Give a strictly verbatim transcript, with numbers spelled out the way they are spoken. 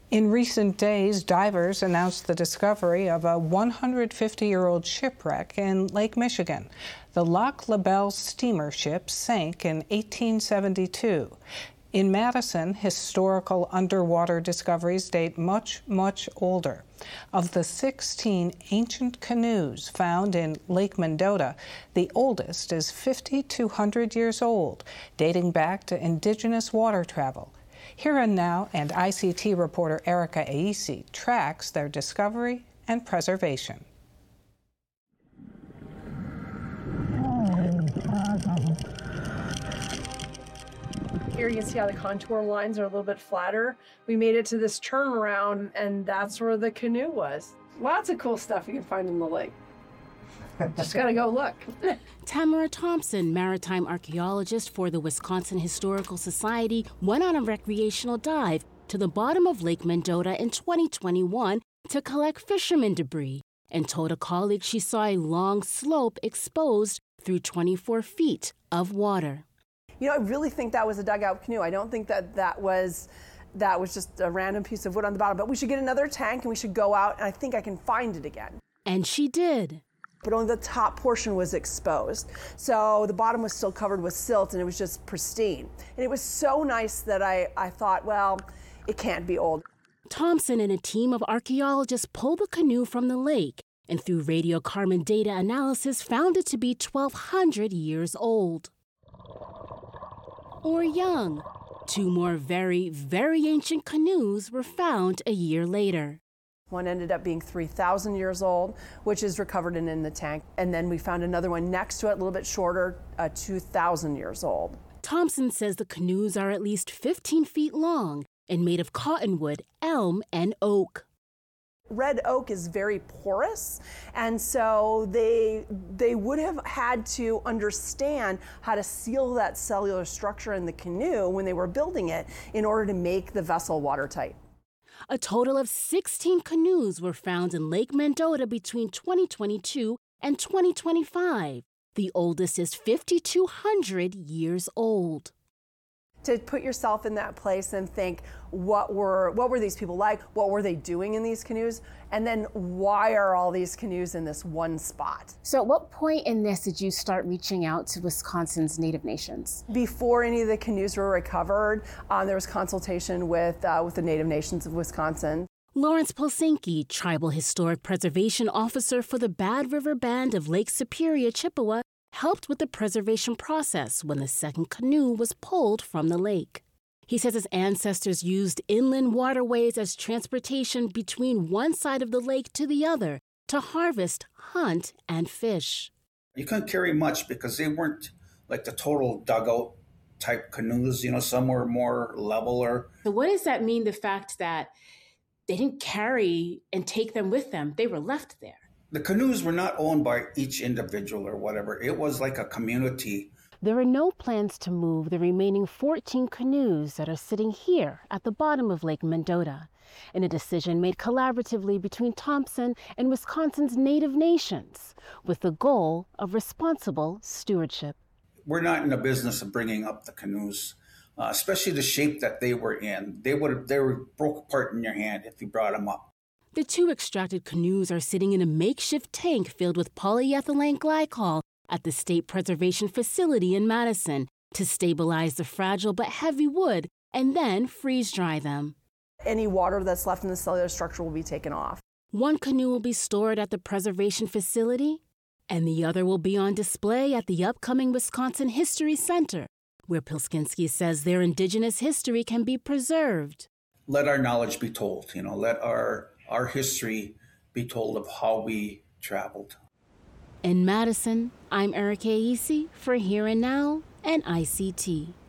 In recent days, divers announced the discovery of a one hundred fifty-year-old shipwreck in Lake Michigan. The Lac La Belle steamer ship sank in eighteen seventy-two. In Madison, historical underwater discoveries date much, much older. Of the sixteen ancient canoes found in Lake Mendota, the oldest is fifty-two hundred years old, dating back to indigenous water travel. Here and Now and I C T reporter Erica Aisi tracks their discovery and preservation. Here you can see how the contour lines are a little bit flatter. We made it to this turnaround, and that's where the canoe was. Lots of cool stuff you can find in the lake. Just gotta go look. Tamara Thompson, maritime archaeologist for the Wisconsin Historical Society, went on a recreational dive to the bottom of Lake Mendota in twenty twenty-one to collect fisherman debris and told a colleague she saw a long slope exposed through twenty-four feet of water. You know, I really think that was a dugout canoe. I don't think that that was that was just a random piece of wood on the bottom, but we should get another tank and we should go out, and I think I can find it again. And she did. But only the top portion was exposed. So the bottom was still covered with silt and it was just pristine. And it was so nice that I, I thought, well, it can't be old. Thompson and a team of archaeologists pulled the canoe from the lake and through radiocarbon data analysis found it to be twelve hundred years old. Or young. Two more very, very ancient canoes were found a year later. One ended up being three thousand years old, which is recovered and in the tank. And then we found another one next to it, a little bit shorter, uh, two thousand years old. Thompson says the canoes are at least fifteen feet long and made of cottonwood, elm, and oak. Red oak is very porous, and so they they would have had to understand how to seal that cellular structure in the canoe when they were building it in order to make the vessel watertight. A total of sixteen canoes were found in Lake Mendota between twenty twenty-two and twenty twenty-five. The oldest is fifty-two hundred years old. To put yourself in that place and think, what were what were these people like? What were they doing in these canoes? And then why are all these canoes in this one spot? So at what point in this did you start reaching out to Wisconsin's Native nations? Before any of the canoes were recovered, um, there was consultation with, uh, with the Native Nations of Wisconsin. Lawrence Polsinki, Tribal Historic Preservation Officer for the Bad River Band of Lake Superior, Chippewa, helped with the preservation process when the second canoe was pulled from the lake. He says his ancestors used inland waterways as transportation between one side of the lake to the other to harvest, hunt, and fish. You couldn't carry much because they weren't like the total dugout type canoes, you know, some were more level. Or So what does that mean, the fact that they didn't carry and take them with them? They were left there. The canoes were not owned by each individual or whatever. It was like a community. There are no plans to move the remaining fourteen canoes that are sitting here at the bottom of Lake Mendota, in a decision made collaboratively between Thompson and Wisconsin's Native nations, with the goal of responsible stewardship. We're not in the business of bringing up the canoes, uh, especially the shape that they were in. They would have, they were broke apart in your hand if you brought them up. The two extracted canoes are sitting in a makeshift tank filled with polyethylene glycol at the State Preservation Facility in Madison to stabilize the fragile but heavy wood and then freeze-dry them. Any water that's left in the cellular structure will be taken off. One canoe will be stored at the preservation facility, and the other will be on display at the upcoming Wisconsin History Center, where Pilskinski says their indigenous history can be preserved. Let our knowledge be told, you know, let our our history be told of how we traveled. In Madison, I'm Erica Aisi for Here and Now and I C T.